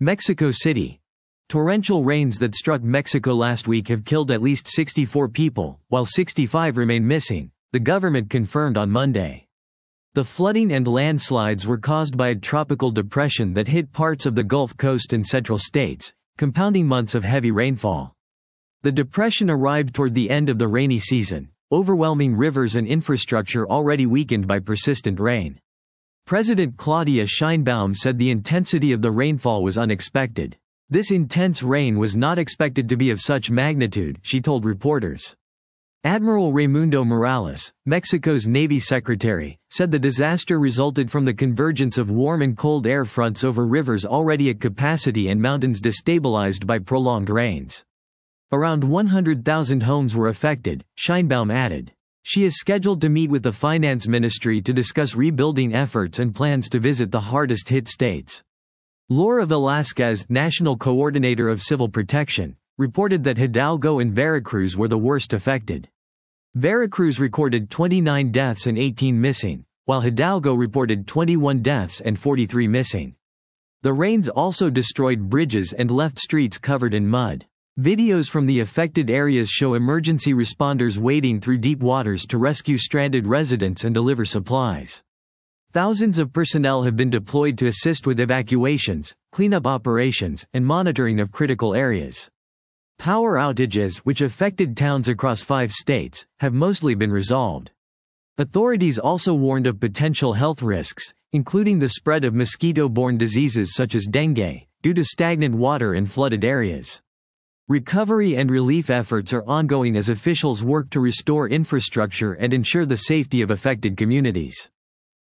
Mexico City. Torrential rains that struck Mexico last week have killed at least 64 people, while 65 remain missing, the government confirmed on Monday. The flooding and landslides were caused by a tropical depression that hit parts of the Gulf Coast and central states, compounding months of heavy rainfall. The depression arrived toward the end of the rainy season, overwhelming rivers and infrastructure already weakened by persistent rain. President Claudia Sheinbaum said the intensity of the rainfall was unexpected. This intense rain was not expected to be of such magnitude, she told reporters. Admiral Raimundo Morales, Mexico's Navy secretary, said the disaster resulted from the convergence of warm and cold air fronts over rivers already at capacity and mountains destabilized by prolonged rains. Around 100,000 homes were affected, Sheinbaum added. She is scheduled to meet with the finance ministry to discuss rebuilding efforts and plans to visit the hardest-hit states. Laura Velasquez, National Coordinator of Civil Protection, reported that Hidalgo and Veracruz were the worst affected. Veracruz recorded 29 deaths and 18 missing, while Hidalgo reported 21 deaths and 43 missing. The rains also destroyed bridges and left streets covered in mud. Videos from the affected areas show emergency responders wading through deep waters to rescue stranded residents and deliver supplies. Thousands of personnel have been deployed to assist with evacuations, cleanup operations, and monitoring of critical areas. Power outages, which affected towns across 5 states, have mostly been resolved. Authorities also warned of potential health risks, including the spread of mosquito-borne diseases such as dengue, due to stagnant water in flooded areas. Recovery and relief efforts are ongoing as officials work to restore infrastructure and ensure the safety of affected communities.